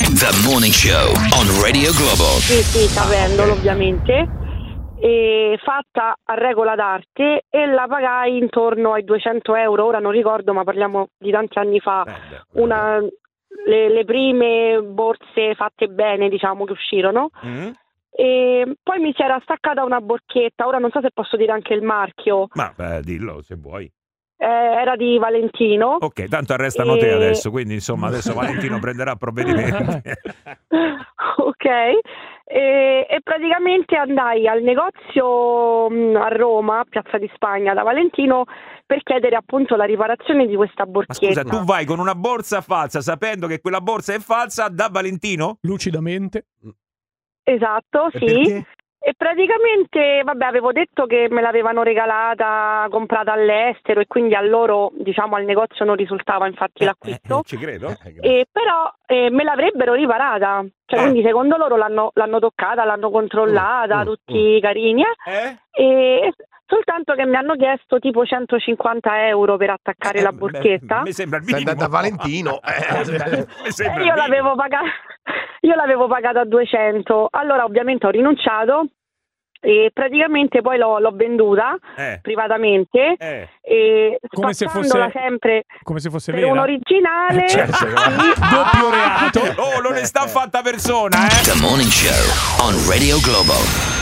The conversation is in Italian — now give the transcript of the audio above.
The Morning Show on Radio Globo. Sì, sapendolo ovviamente. E fatta a regola d'arte e la pagai intorno ai 200 euro, ora non ricordo, ma parliamo di tanti anni fa. Le prime borse fatte bene, diciamo, che uscirono. E poi mi si era staccata una borchetta, ora non so se posso dire anche il marchio. Ma dillo se vuoi. Era di Valentino. Ok, tanto arrestano te adesso, quindi insomma adesso Valentino prenderà provvedimenti. Ok, e praticamente andai al negozio a Roma, Piazza di Spagna, da Valentino, per chiedere appunto la riparazione di questa borchetta. Ma scusa, tu vai con una borsa falsa sapendo che quella borsa è falsa da Valentino? Lucidamente. Esatto, sì. Perché? E praticamente, vabbè, avevo detto che me l'avevano regalata, comprata all'estero, e quindi a loro, diciamo, al negozio non risultava infatti l'acquisto. Ci credo. Però me l'avrebbero riparata. Cioè, quindi secondo loro l'hanno toccata, l'hanno controllata, tutti carini. E soltanto che mi hanno chiesto tipo 150 euro per attaccare la borchetta. Mi sembra il minimo. Da Valentino. Io l'avevo pagata a 200. Allora ovviamente ho rinunciato e praticamente poi l'ho venduta privatamente e come se spazzandola sempre fosse per un originale. Doppio reato. Oh, l'onestà fatta persona, The Morning Show on Radio Globo.